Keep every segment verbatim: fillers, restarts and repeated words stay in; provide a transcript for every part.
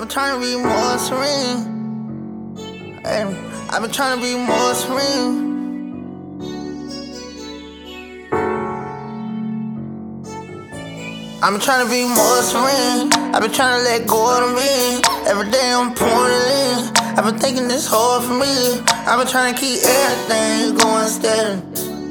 trying to be more serene. Hey, I've been trying to be more serene. I've been trying to be more serene. I've been trying to let go of the me. Every day I'm pouring it in. I've been thinking this hard for me. I've been trying to keep everything going steady.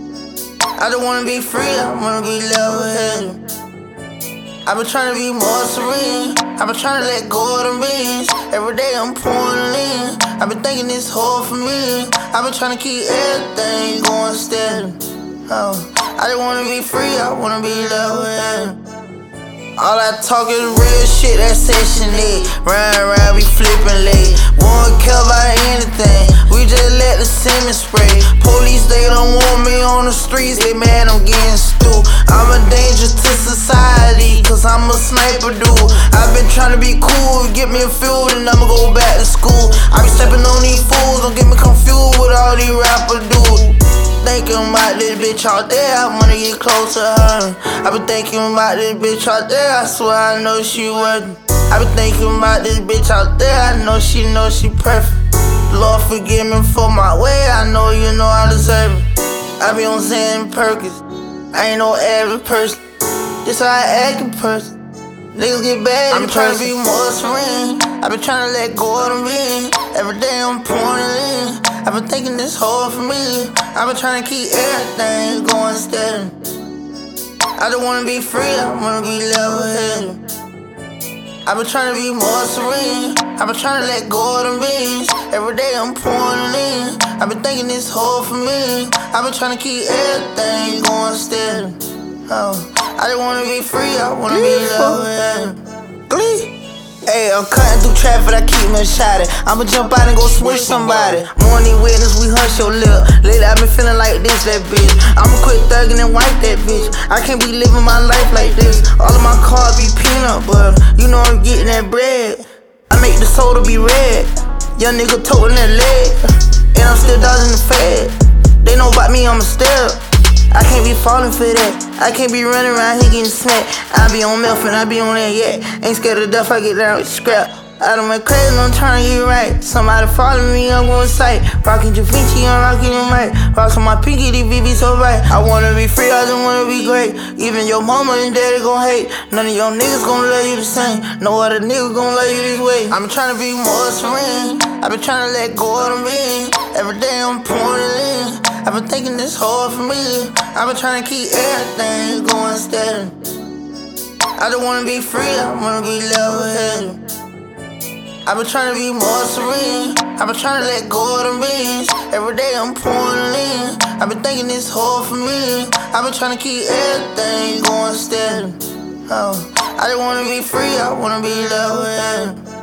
I just wanna be free, I wanna be level-headed. I've been trying to be more serene. I've been trying to let go of the means. Every day I'm pouring it in. I've been thinking this hard for me. I've been trying to keep everything going steady. Oh, I just wanna be free, I wanna be level-headed. All that talk is real shit, that section eight. Round round, we flipping late. Won't care about anything, we just let the semen spray. Police, they don't want me on the streets, they mad I'm getting stupid. I'm a danger to society, cause I'm a sniper dude. I've been trying to be cool, get me a field and I'ma go back to school. I be stepping on these fools, don't get me confused with all these rapper dudes. Thinking about this bitch out there, I wanna get close to her. I been thinking about this bitch out there, I swear I know she worth it. I been thinking about this bitch out there, I know she know she perfect. Lord forgive me for my way, I know you know I deserve it. I be on Xan Perkins, I ain't no average person. This how I act in person. Niggas get bad. I'm trying to be more serene. I been trying to let go of the me. Every day I'm pouring it in. I've been thinking this hard for me. I've been trying to keep everything going steady. I just wanna be free, I wanna be level-headed. I've been trying to be more serene. I've been trying to let go of the means. Every day I'm pouring it in. I've been thinking this hard for me. I've been trying to keep everything going steady. Oh, I just wanna be free, I wanna be level-headed. Glee. Hey, I'm cutting through traffic, I keep me shot it. I'ma jump out and go switch somebody. Morning witness, we hush your lip. Lately I been feeling like this, that bitch. I'ma quit thugging and wipe that bitch. I can't be living my life like this. All of my cars be peanut butter. You know I'm getting that bread. I make the soda be red. Young nigga toting that leg. And I'm still dodging the fed. They know about me, I'm a step. I can't be falling for that. I can't be running around here getting smacked. I be on Melfin, I be on that yet. Ain't scared of death, I get down with scrap. I done went crazy, I'm trying to get right. Somebody follow me, I'm going sight. Rockin' Da Vinci, I'm rockin' them right. Rocks on my pinky, these B B so bright. I wanna be free, I just wanna be great. Even your mama and daddy gon' hate. None of your niggas gon' love you the same. No other nigga gon' love you this way. I'm trying to be more serene. I been trying to let go of the me. Every day I'm pouring it in. I've been thinking this hard for me. I've been trying to keep everything going steady. I just wanna be free, I wanna be level-headed. I've been trying to be more serene. I've been trying to let go of the means. Every day I'm pouring it in. I've been thinking this hard for me. I've been trying to keep everything going steady. Oh, I just wanna be free, I wanna be level-headed.